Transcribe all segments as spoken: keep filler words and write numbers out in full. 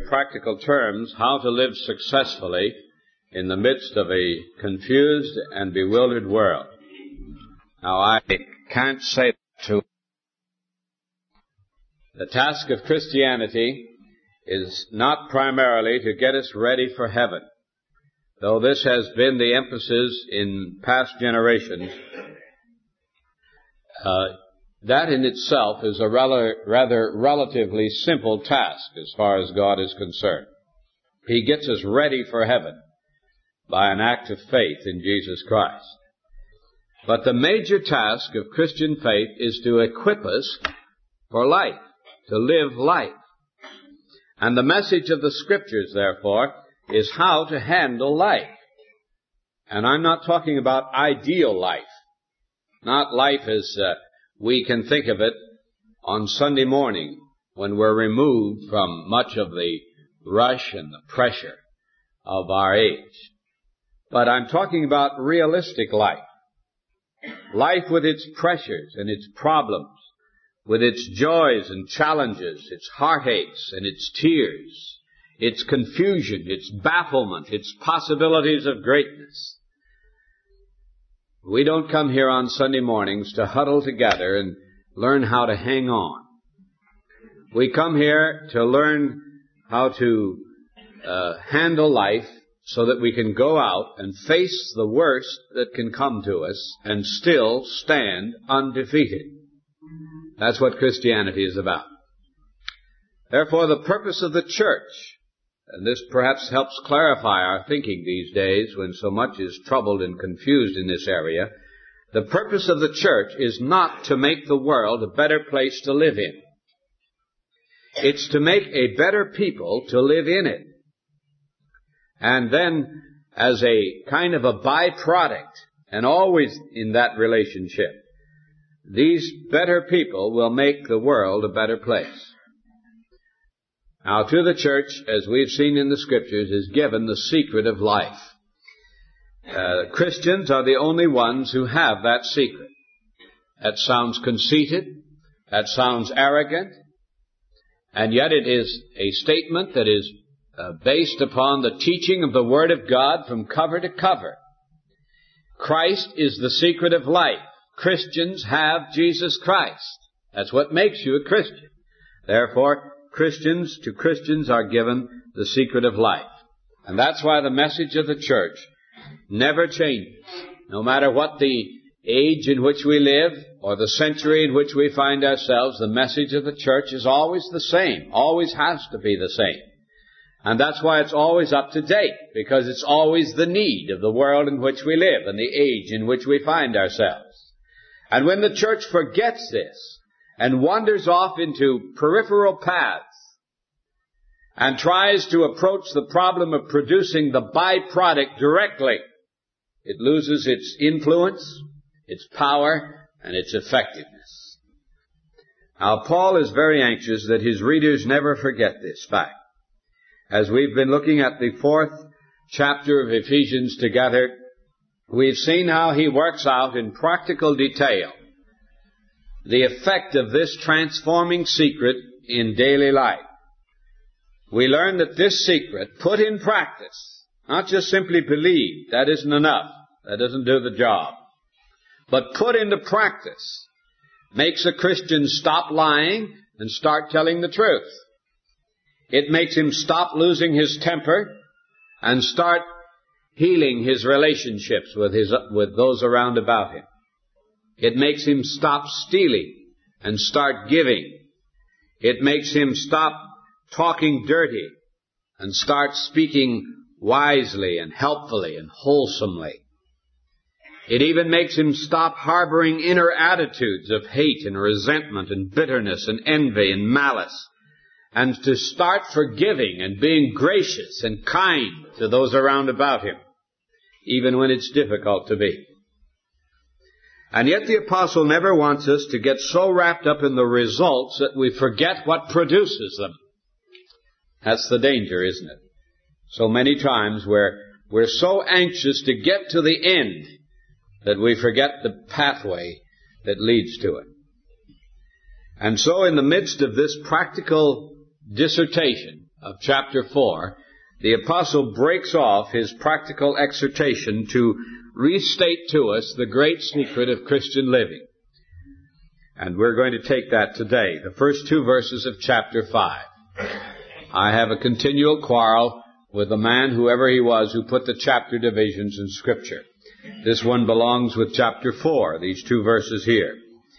practical terms how to live successfully in the midst of a confused and bewildered world. Now, I can't say that to the task of Christianity is not primarily to get us ready for heaven, though this has been the emphasis in past generations. Uh, that in itself is a rather, rather relatively simple task as far as God is concerned. He gets us ready for heaven by an act of faith in Jesus Christ. But the major task of Christian faith is to equip us for life, to live life. And the message of the Scriptures, therefore, is how to handle life. And I'm not talking about ideal life, not life as uh, we can think of it on Sunday morning when we're removed from much of the rush and the pressure of our age. But I'm talking about realistic life. Life with its pressures and its problems, with its joys and challenges, its heartaches and its tears, its confusion, its bafflement, its possibilities of greatness. We don't come here on Sunday mornings to huddle together and learn how to hang on. We come here to learn how to uh, handle life so that we can go out and face the worst that can come to us and still stand undefeated. That's what Christianity is about. Therefore, the purpose of the church, and this perhaps helps clarify our thinking these days when so much is troubled and confused in this area, the purpose of the church is not to make the world a better place to live in. It's to make a better people to live in it. And then, as a kind of a byproduct, and always in that relationship, these better people will make the world a better place. Now, to the church, as we've seen in the Scriptures, is given the secret of life. Uh, Christians are the only ones who have that secret. That sounds conceited. That sounds arrogant. And yet it is a statement that is uh, based upon the teaching of the Word of God from cover to cover. Christ is the secret of life. Christians have Jesus Christ. That's what makes you a Christian. Therefore, Christians to Christians are given the secret of life. And that's why the message of the church never changes. No matter what the age in which we live or the century in which we find ourselves, the message of the church is always the same, always has to be the same. And that's why it's always up to date, because it's always the need of the world in which we live and the age in which we find ourselves. And when the church forgets this and wanders off into peripheral paths and tries to approach the problem of producing the byproduct directly, it loses its influence, its power, and its effectiveness. Now, Paul is very anxious that his readers never forget this fact. As we've been looking at the fourth chapter of Ephesians together, we've seen how he works out in practical detail the effect of this transforming secret in daily life. We learn that this secret, put in practice, not just simply believed, that isn't enough, that doesn't do the job, but put into practice, makes a Christian stop lying and start telling the truth. It makes him stop losing his temper and start healing his relationships with his, with those around about him. It makes him stop stealing and start giving. It makes him stop talking dirty and start speaking wisely and helpfully and wholesomely. It even makes him stop harboring inner attitudes of hate and resentment and bitterness and envy and malice, and to start forgiving and being gracious and kind to those around about him, even when it's difficult to be. And yet the apostle never wants us to get so wrapped up in the results that we forget what produces them. That's the danger, isn't it? So many times we're, we're so anxious to get to the end that we forget the pathway that leads to it. And so in the midst of this practical dissertation of chapter four, the apostle breaks off his practical exhortation to restate to us the great secret of Christian living. And we're going to take that today, the first two verses of chapter five. I have a continual quarrel with the man, whoever he was, who put the chapter divisions in Scripture. This one belongs with chapter four, these two verses here.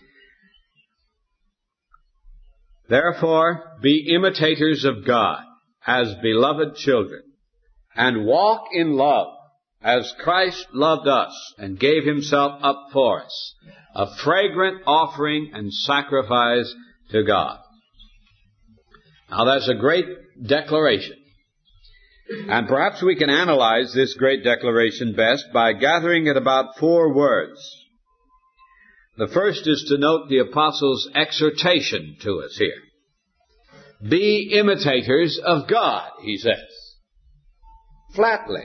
Therefore, be imitators of God as beloved children, and walk in love as Christ loved us and gave himself up for us, a fragrant offering and sacrifice to God. Now that's a great declaration. And perhaps we can analyze this great declaration best by gathering at about four words. The first is to note the apostle's exhortation to us here. Be imitators of God, he says. Flatly.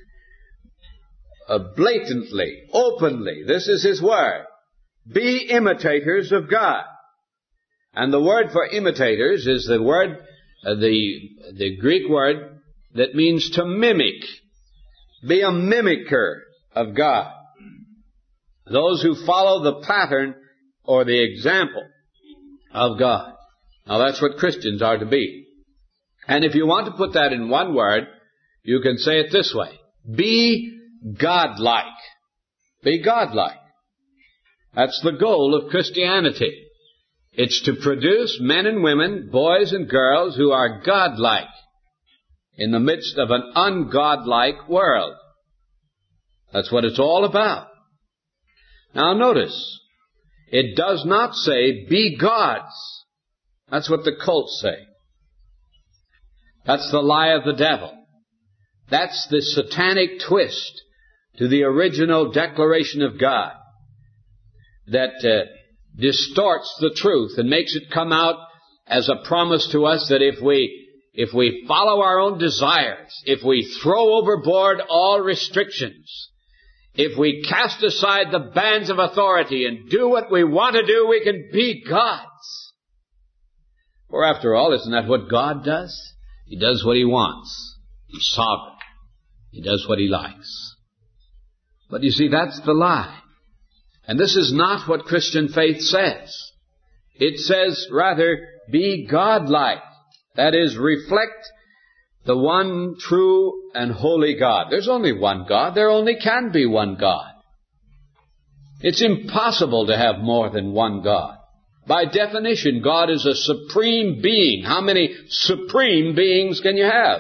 Uh, blatantly, openly. This is his word. Be imitators of God. And the word for imitators is the word, uh, the, the Greek word that means to mimic. Be a mimicker of God. Those who follow the pattern or the example of God. Now that's what Christians are to be. And if you want to put that in one word, you can say it this way. Be godlike. Be godlike. That's the goal of Christianity. It's to produce men and women, boys and girls who are godlike in the midst of an ungodlike world. That's what it's all about. Now notice, it does not say, be gods. That's what the cults say. That's the lie of the devil. That's the satanic twist to the original declaration of God that uh, distorts the truth and makes it come out as a promise to us that if we if we follow our own desires, if we throw overboard all restrictions, if we cast aside the bands of authority and do what we want to do, we can be gods. For after all, isn't that what God does? He does what he wants. He's sovereign. He does what he likes. But you see, that's the lie. And this is not what Christian faith says. It says, rather, be godlike. That is, reflect the one true and holy God. There's only one God. There only can be one God. It's impossible to have more than one God. By definition, God is a supreme being. How many supreme beings can you have?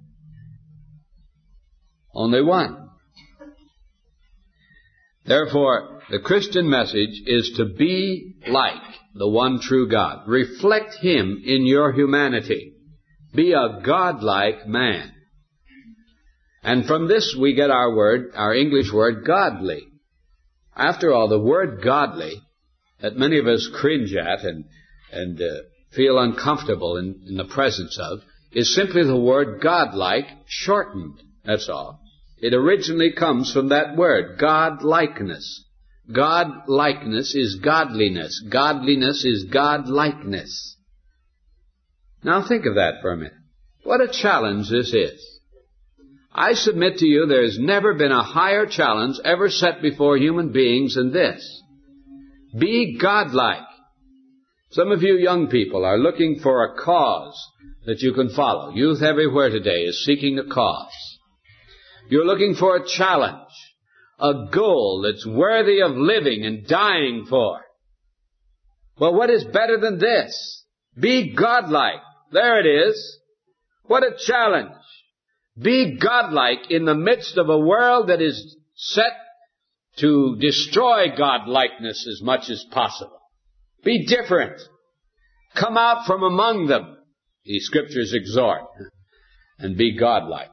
Only one. Therefore, the Christian message is to be like the one true God. Reflect him in your humanity. Be a godlike man. And from this we get our word, our English word, godly. After all, the word godly that many of us cringe at and, and uh, feel uncomfortable in, in the presence of is simply the word godlike shortened. That's all. It originally comes from that word, godlikeness. Godlikeness is godliness. Godliness is godlikeness. Now think of that for a minute. What a challenge this is. I submit to you there has never been a higher challenge ever set before human beings than this. Be godlike. Some of you young people are looking for a cause that you can follow. Youth everywhere today is seeking a cause. You're looking for a challenge, a goal that's worthy of living and dying for. Well, what is better than this? Be godlike. There it is. What a challenge. Be godlike in the midst of a world that is set to destroy godlikeness as much as possible. Be different. Come out from among them, the Scriptures exhort, and be godlike.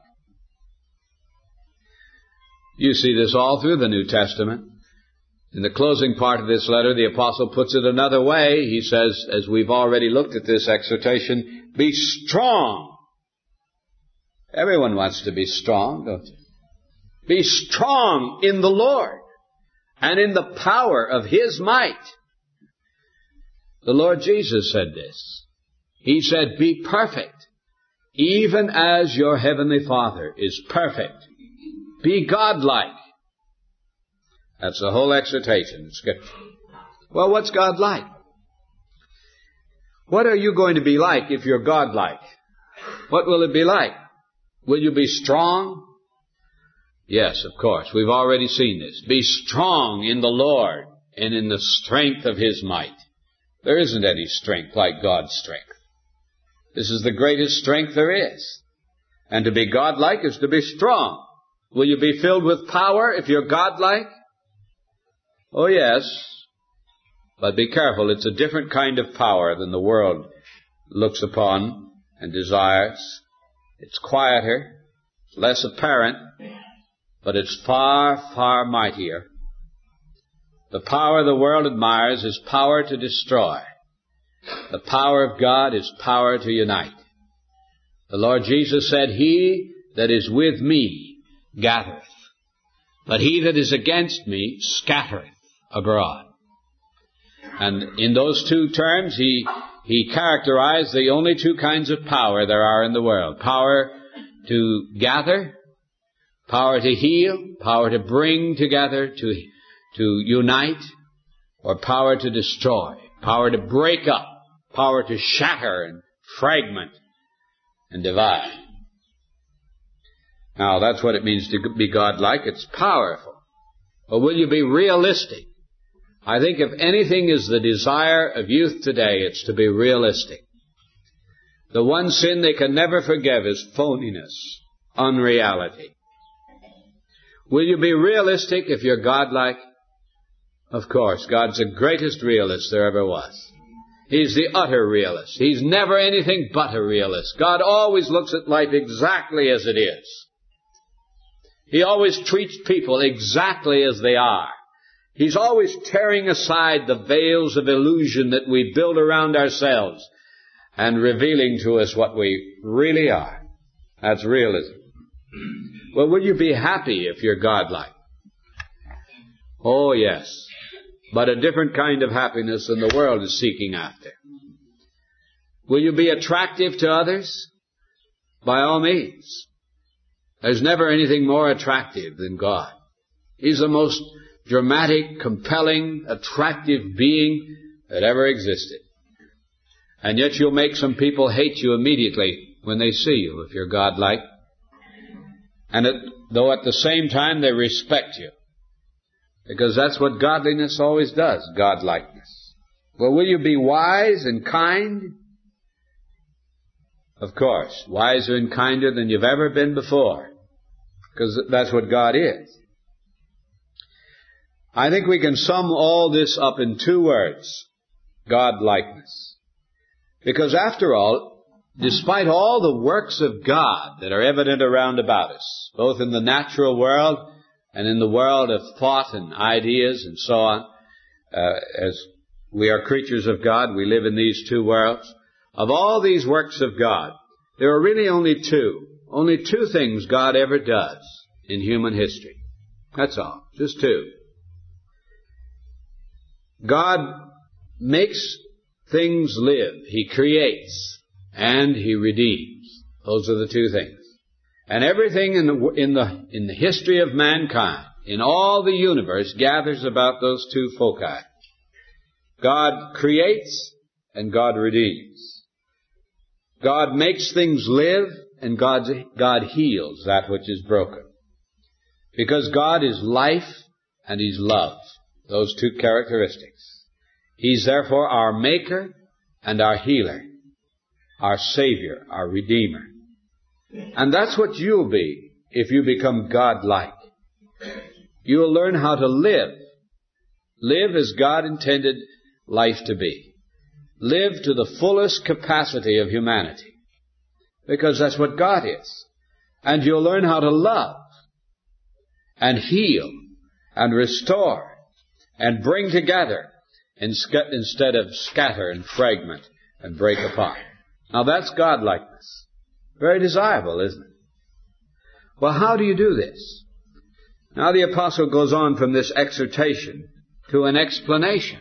You see this all through the New Testament. In the closing part of this letter, the apostle puts it another way. He says, as we've already looked at this exhortation, be strong. Everyone wants to be strong, don't you? Be strong in the Lord and in the power of his might. The Lord Jesus said this. He said, be perfect even as your heavenly Father is perfect. Be godlike. That's the whole exhortation in Scripture. Well, what's God like? What are you going to be like if you're godlike? What will it be like? Will you be strong? Yes, of course. We've already seen this. Be strong in the Lord and in the strength of His might. There isn't any strength like God's strength. This is the greatest strength there is. And to be godlike is to be strong. Will you be filled with power if you're godlike? Oh, yes. But be careful. It's a different kind of power than the world looks upon and desires. It's quieter, it's less apparent, but it's far, far mightier. The power the world admires is power to destroy. The power of God is power to unite. The Lord Jesus said, He that is with me gathereth, but he that is against me scattereth abroad. And in those two terms, he, he characterized the only two kinds of power there are in the world. Power to gather, power to heal, power to bring together, to, to unite, or power to destroy, power to break up, power to shatter and fragment and divide. Now, that's what it means to be godlike. It's powerful. But will you be realistic? I think if anything is the desire of youth today, it's to be realistic. The one sin they can never forgive is phoniness, unreality. Will you be realistic if you're godlike? Of course, God's the greatest realist there ever was. He's the utter realist. He's never anything but a realist. God always looks at life exactly as it is. He always treats people exactly as they are. He's always tearing aside the veils of illusion that we build around ourselves and revealing to us what we really are. That's realism. Well, will you be happy if you're godlike? Oh, yes. But a different kind of happiness than the world is seeking after. Will you be attractive to others? By all means. There's never anything more attractive than God. He's the most dramatic, compelling, attractive being that ever existed. And yet you'll make some people hate you immediately when they see you, if you're godlike. And it, though at the same time they respect you. Because that's what godliness always does, godlikeness. Well, will you be wise and kind? Of course, wiser and kinder than you've ever been before. Because that's what God is. I think we can sum all this up in two words. Godlikeness. Because after all, despite all the works of God that are evident around about us, both in the natural world and in the world of thought and ideas and so on, uh, as we are creatures of God, we live in these two worlds. Of all these works of God, there are really only two. Only two things God ever does in human history. That's all. Just two. God makes things live. He creates and He redeems. Those are the two things. And everything in the, in the, in the history of mankind, in all the universe, gathers about those two foci. God creates and God redeems. God makes things live and God, God heals that which is broken. Because God is life and He's love. Those two characteristics. He's therefore our maker and our healer, our savior, our redeemer. And that's what you'll be if you become God-like. You'll learn how to live. Live as God intended life to be. Live to the fullest capacity of humanity. Because that's what God is. And you'll learn how to love and heal and restore and bring together instead of scatter and fragment and break apart. Now that's godlikeness. Very desirable, isn't it? Well, how do you do this? Now the apostle goes on from this exhortation to an explanation.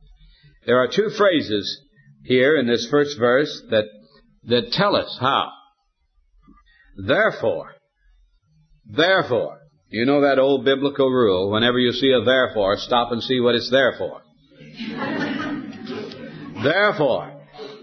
There are two phrases here in this first verse that, that tell us how. Therefore, therefore, you know that old biblical rule, whenever you see a therefore, stop and see what it's there for. Therefore.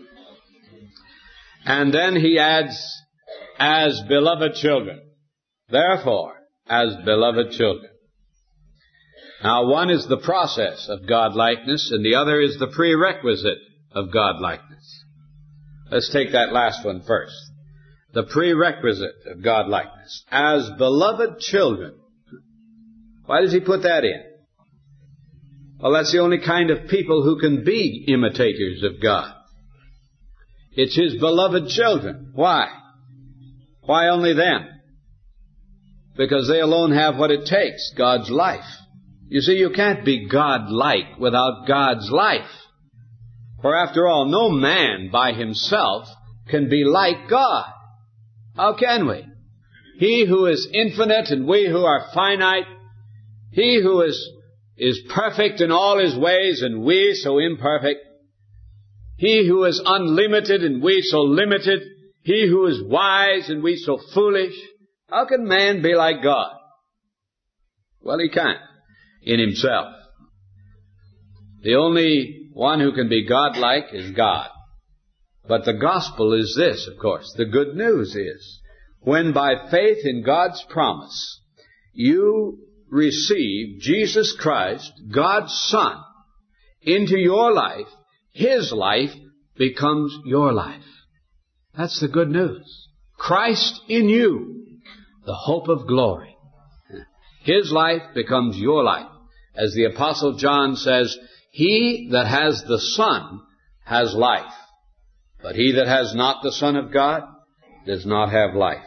And then he adds, as beloved children. Therefore, as beloved children. Now, one is the process of God-likeness, and the other is the prerequisite of God-likeness. Let's take that last one first. The prerequisite of God-likeness. As beloved children. Why does he put that in? Well, that's the only kind of people who can be imitators of God. It's his beloved children. Why? Why only them? Because they alone have what it takes, God's life. You see, you can't be God-like without God's life. For after all, no man by himself can be like God. How can we? He who is infinite and we who are finite, he who is, is perfect in all his ways and we so imperfect, he who is unlimited and we so limited, he who is wise and we so foolish, how can man be like God? Well, he can't. In himself. The only one who can be God-like is God. But the gospel is this, of course. The good news is, when by faith in God's promise, you receive Jesus Christ, God's Son, into your life, his life becomes your life. That's the good news. Christ in you, the hope of glory. His life becomes your life. As the Apostle John says, he that has the Son has life, but he that has not the Son of God does not have life.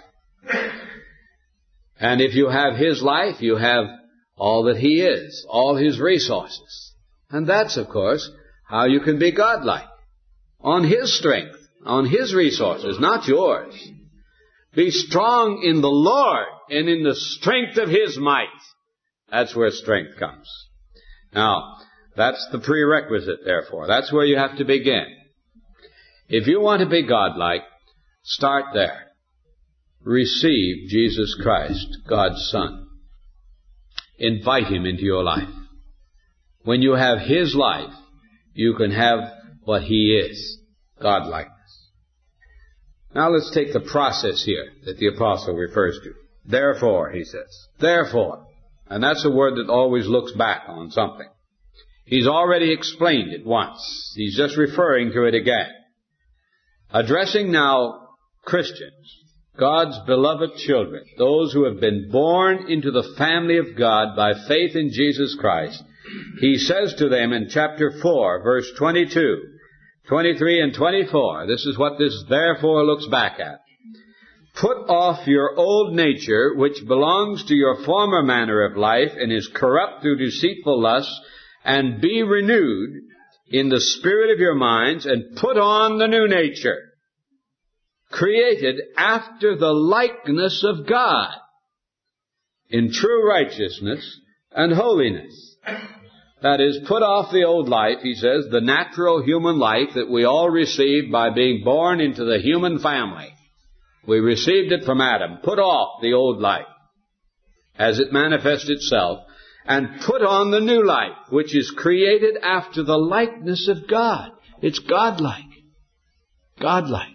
And if you have his life, you have all that he is, all his resources. And that's, of course, how you can be godlike. On his strength, on his resources, not yours. Be strong in the Lord and in the strength of his might. That's where strength comes. Now, that's the prerequisite, therefore. That's where you have to begin. If you want to be godlike, start there. Receive Jesus Christ, God's Son. Invite him into your life. When you have his life, you can have what he is, godlikeness. Now let's take the process here that the apostle refers to. Therefore, he says. Therefore. And that's a word that always looks back on something. He's already explained it once. He's just referring to it again. Addressing now Christians, God's beloved children, those who have been born into the family of God by faith in Jesus Christ, he says to them in chapter four, verse twenty-two, twenty-three and twenty-four, this is what this therefore looks back at. Put off your old nature, which belongs to your former manner of life and is corrupt through deceitful lusts, and be renewed in the spirit of your minds, and put on the new nature, created after the likeness of God, in true righteousness and holiness. That is, put off the old life, he says, the natural human life that we all received by being born into the human family. We received it from Adam. Put off the old life as it manifests itself, and put on the new life, which is created after the likeness of God. It's godlike. Godlike.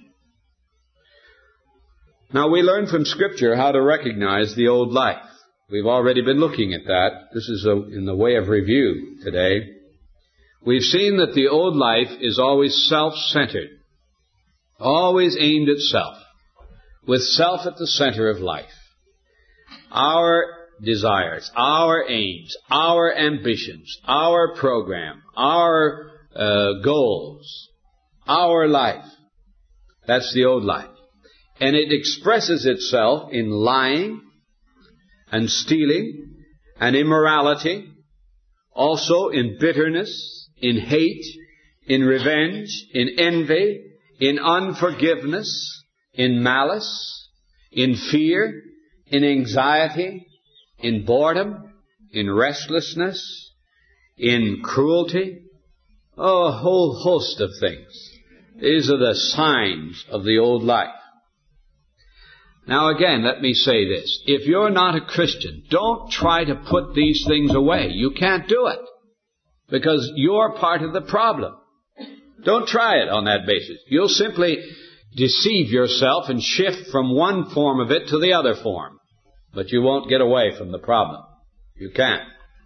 Now, we learn from Scripture how to recognize the old life. We've already been looking at that. This is a, in the way of review today. We've seen that the old life is always self-centered, always aimed at self, with self at the center of life. Our desires, our aims, our ambitions, our program, our uh, goals, our life. That's the old life. And it expresses itself in lying and stealing and immorality, also in bitterness, in hate, in revenge, in envy, in unforgiveness, in malice, in fear, in anxiety, in boredom, in restlessness, in cruelty, oh, a whole host of things. These are the signs of the old life. Now again, let me say this. If you're not a Christian, don't try to put these things away. You can't do it. Because you're part of the problem. Don't try it on that basis. You'll simply deceive yourself and shift from one form of it to the other form. But you won't get away from the problem. You can't.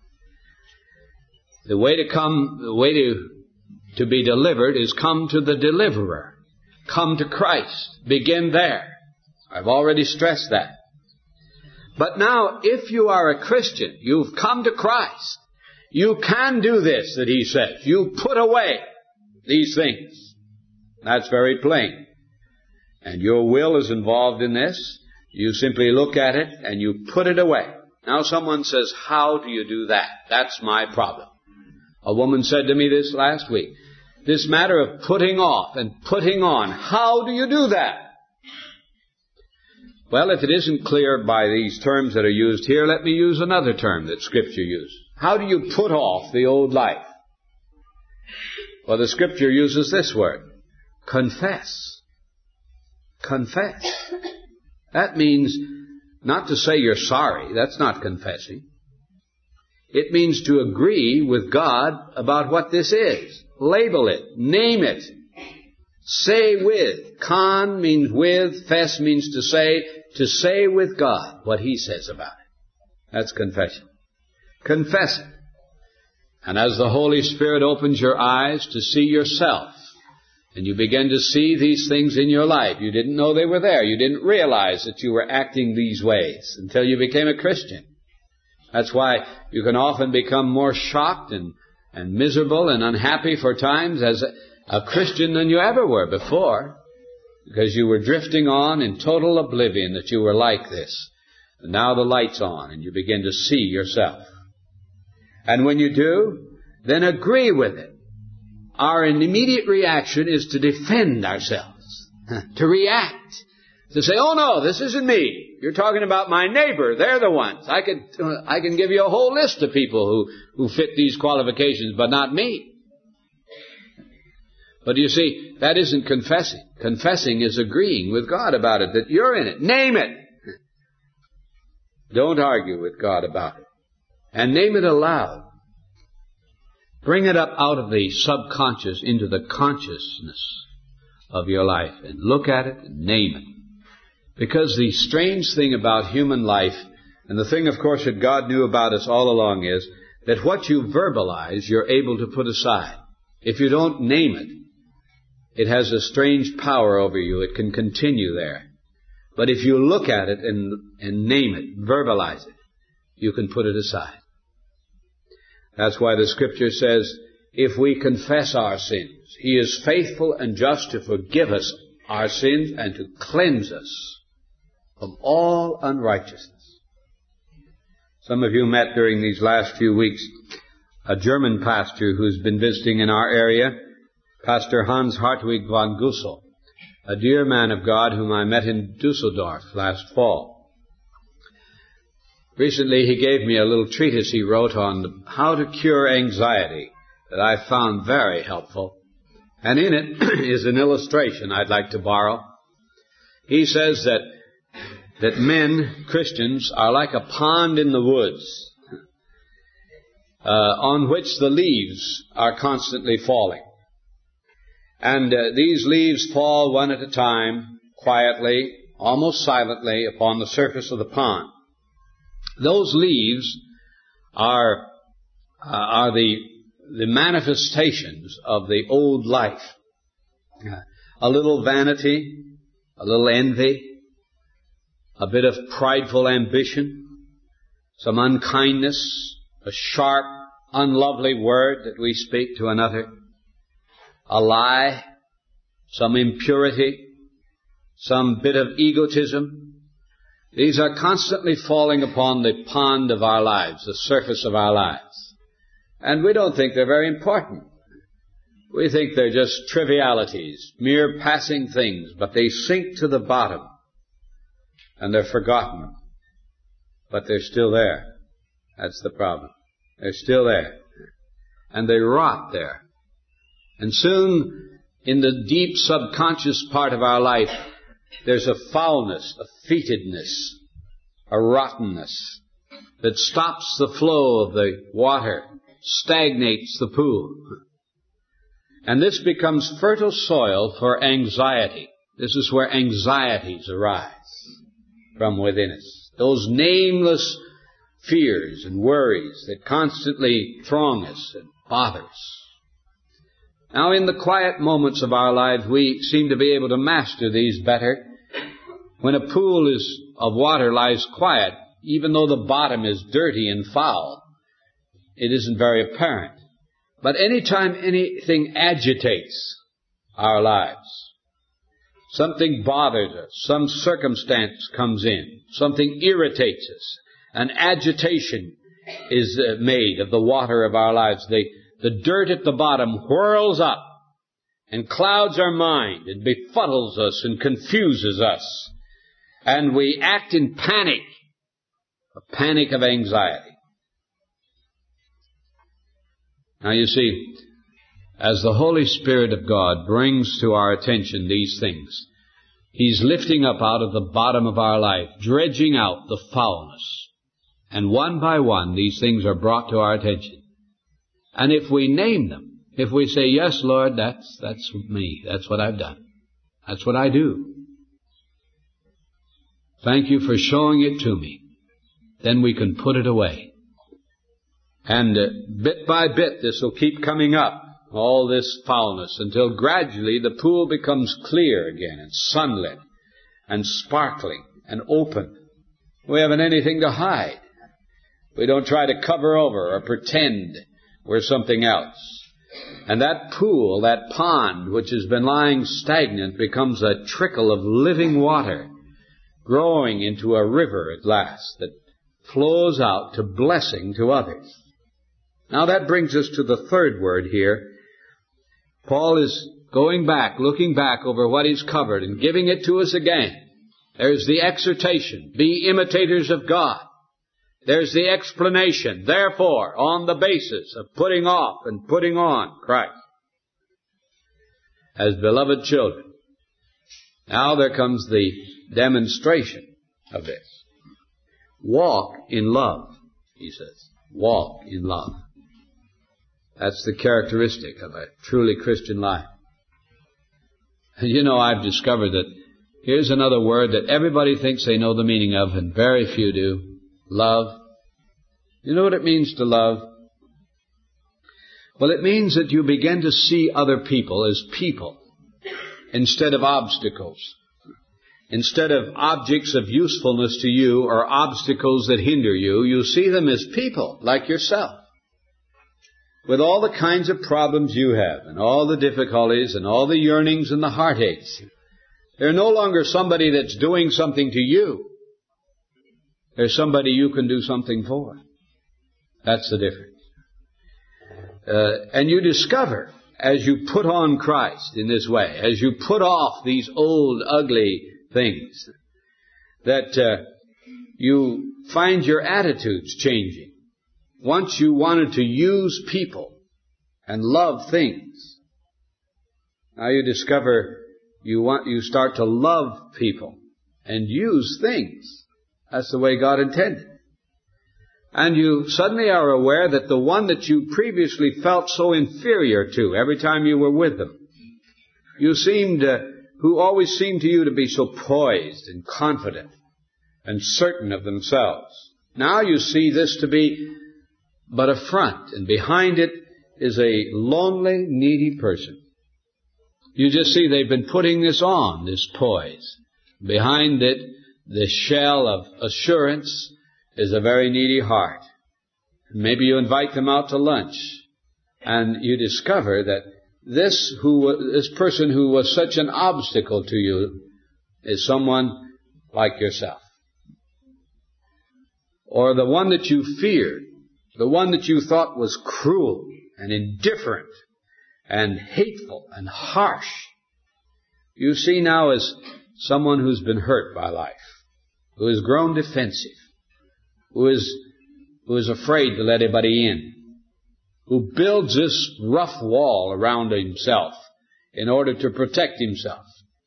The way to come, the way to, to be delivered is come to the deliverer. Come to Christ. Begin there. I've already stressed that. But now, if you are a Christian, you've come to Christ. You can do this that he says. You put away these things. That's very plain. And your will is involved in this. You simply look at it and you put it away. Now someone says, how do you do that? That's my problem. A woman said to me this last week, this matter of putting off and putting on, how do you do that? Well, if it isn't clear by these terms that are used here, let me use another term that Scripture uses. How do you put off the old life? Well, the Scripture uses this word, confess. Confess. That means not to say you're sorry. That's not confessing. It means to agree with God about what this is. Label it. Name it. Say with. Con means with. Fess means to say. To say with God what He says about it. That's confession. Confess it. And as the Holy Spirit opens your eyes to see yourself, and you begin to see these things in your life, you didn't know they were there. You didn't realize that you were acting these ways until you became a Christian. That's why you can often become more shocked and, and miserable and unhappy for times as a, a Christian than you ever were before, because you were drifting on in total oblivion that you were like this. And now the light's on and you begin to see yourself. And when you do, then agree with it. Our immediate reaction is to defend ourselves, to react, to say, oh no, this isn't me. You're talking about my neighbor. They're the ones. I could, uh, I can give you a whole list of people who, who fit these qualifications, but not me. But you see, that isn't confessing. Confessing is agreeing with God about it, that you're in it. Name it. Don't argue with God about it. And name it aloud. Bring it up out of the subconscious into the consciousness of your life and look at it and name it. Because the strange thing about human life, and the thing, of course, that God knew about us all along is that what you verbalize, you're able to put aside. If you don't name it, it has a strange power over you. It can continue there. But if you look at it and, and name it, verbalize it, you can put it aside. That's why the Scripture says, if we confess our sins, He is faithful and just to forgive us our sins and to cleanse us from all unrighteousness. Some of you met during these last few weeks a German pastor who's been visiting in our area, Pastor Hans Hartwig von Gussel, a dear man of God whom I met in Dusseldorf last fall. Recently he gave me a little treatise he wrote on how to cure anxiety that I found very helpful. And in it is an illustration I'd like to borrow. He says that that men, Christians, are like a pond in the woods uh, on which the leaves are constantly falling. And uh, these leaves fall one at a time, quietly, almost silently, upon the surface of the pond. Those leaves are uh, are the the manifestations of the old life. Uh, a little vanity, a little envy, a bit of prideful ambition, some unkindness, a sharp, unlovely word that we speak to another, a lie, some impurity, some bit of egotism. These are constantly falling upon the pond of our lives, the surface of our lives. And we don't think they're very important. We think they're just trivialities, mere passing things, but they sink to the bottom and they're forgotten. But they're still there. That's the problem. They're still there. And they rot there. And soon, in the deep subconscious part of our life, there's a foulness, a fetidness, a rottenness that stops the flow of the water, stagnates the pool. And this becomes fertile soil for anxiety. This is where anxieties arise from within us. Those nameless fears and worries that constantly throng us and bother us. Now, in the quiet moments of our lives, we seem to be able to master these better. When a pool is, of water lies quiet, even though the bottom is dirty and foul, it isn't very apparent. But anytime anything agitates our lives, something bothers us, some circumstance comes in, something irritates us, an agitation is made of the water of our lives. The, the dirt at the bottom whirls up and clouds our mind and befuddles us and confuses us. And we act in panic, a panic of anxiety. Now you see, as the Holy Spirit of God brings to our attention these things, He's lifting up out of the bottom of our life, dredging out the foulness. And one by one, these things are brought to our attention. And if we name them, if we say, yes, Lord, that's, that's me, that's what I've done, that's what I do, thank you for showing it to me, then we can put it away. And uh, bit by bit, this will keep coming up, all this foulness, until gradually the pool becomes clear again and sunlit and sparkling and open. We haven't anything to hide. We don't try to cover over or pretend we're something else. And that pool, that pond, which has been lying stagnant, becomes a trickle of living water, growing into a river at last that flows out to blessing to others. Now that brings us to the third word here. Paul is going back, looking back over what he's covered and giving it to us again. There's the exhortation, be imitators of God. There's the explanation, therefore, on the basis of putting off and putting on Christ as beloved children. Now there comes the demonstration of this. Walk in love, he says. Walk in love. That's the characteristic of a truly Christian life. You know, I've discovered that here's another word that everybody thinks they know the meaning of, and very few do. Love. You know what it means to love? Well, it means that you begin to see other people as people instead of obstacles. Instead of objects of usefulness to you or obstacles that hinder you, you see them as people like yourself, with all the kinds of problems you have and all the difficulties and all the yearnings and the heartaches. They're no longer somebody that's doing something to you. There's somebody you can do something for. That's the difference. Uh, and you discover, as you put on Christ in this way, as you put off these old, ugly things, that uh, you find your attitudes changing. Once you wanted to use people and love things, now you discover you want you start to love people and use things. That's the way God intended. And you suddenly are aware that the one that you previously felt so inferior to every time you were with them, you seemed, uh, who always seemed to you to be so poised and confident and certain of themselves. Now you see this to be but a front, and behind it is a lonely, needy person. You just see they've been putting this on, this poise. Behind it, the shell of assurance is a very needy heart. Maybe you invite them out to lunch, and you discover that this who this person who was such an obstacle to you is someone like yourself. Or the one that you feared, the one that you thought was cruel and indifferent and hateful and harsh, you see now as someone who's been hurt by life, who has grown defensive, who is, who is afraid to let anybody in, who builds this rough wall around himself in order to protect himself.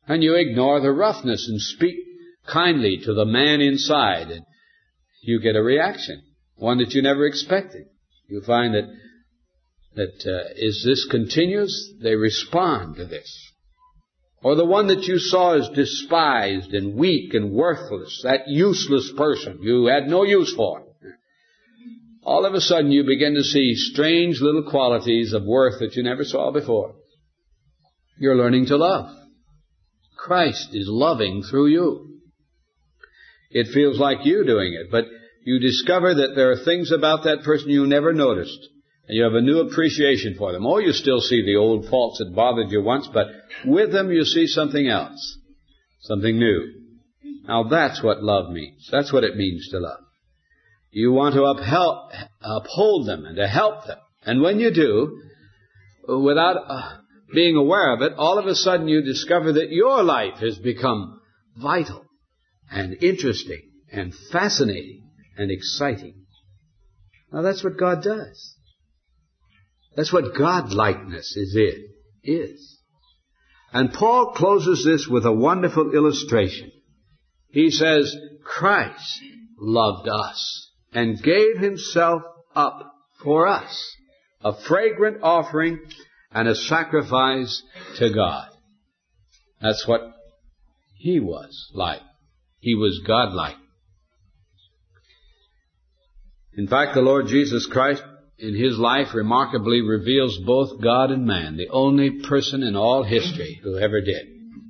And you ignore the roughness and speak kindly to the man inside, and you get a reaction, one that you never expected. You find that that uh, as this continues, they respond to this. Or the one that you saw as despised and weak and worthless, that useless person you had no use for. All of a sudden you begin to see strange little qualities of worth that you never saw before. You're learning to love. Christ is loving through you. It feels like you doing it, but you discover that there are things about that person you never noticed, and you have a new appreciation for them. Oh, you still see the old faults that bothered you once, but with them you see something else, something new. Now that's what love means. That's what it means to love. You want to upheld, uphold them and to help them. And when you do, without uh, being aware of it, all of a sudden you discover that your life has become vital and interesting and fascinating and exciting. Now that's what God does. That's what God-likeness is it, is. And Paul closes this with a wonderful illustration. He says, Christ loved us and gave himself up for us, a fragrant offering and a sacrifice to God. That's what he was like. He was God-like. In fact, the Lord Jesus Christ in his life remarkably reveals both God and man, the only person in all history who ever did.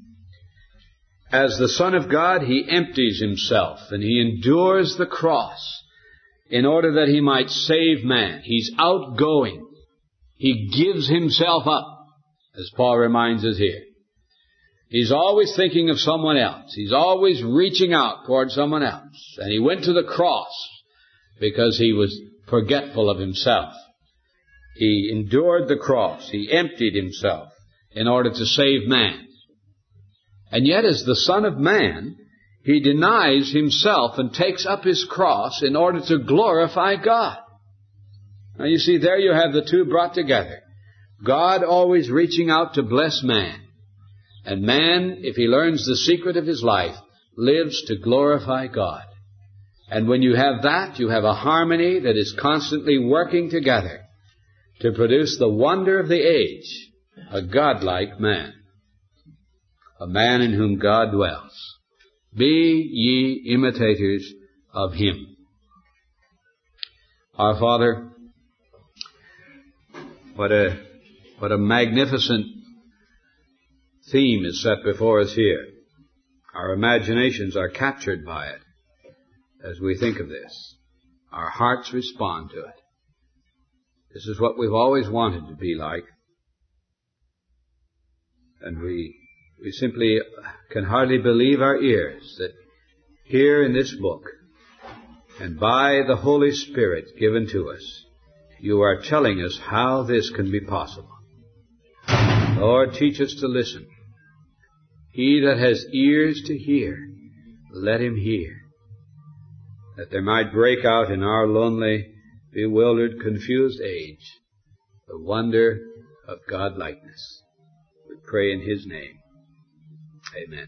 As the Son of God, he empties himself and he endures the cross in order that he might save man. He's outgoing. He gives himself up, as Paul reminds us here. He's always thinking of someone else. He's always reaching out toward someone else. And he went to the cross because he was forgetful of himself. He endured the cross. He emptied himself in order to save man. And yet, as the Son of Man, he denies himself and takes up his cross in order to glorify God. Now you see, there you have the two brought together. God always reaching out to bless man. And man, if he learns the secret of his life, lives to glorify God. And when you have that, you have a harmony that is constantly working together to produce the wonder of the age, a godlike man, a man in whom God dwells. Be ye imitators of him. Our Father, what a, what a magnificent theme is set before us here. Our imaginations are captured by it. As we think of this, our hearts respond to it. This is what we've always wanted to be like. And we, we simply can hardly believe our ears that here in this book, and by the Holy Spirit given to us, you are telling us how this can be possible. Lord, teach us to listen. He that has ears to hear, let him hear. That there might break out in our lonely, bewildered, confused age the wonder of God-likeness. We pray in his name. Amen.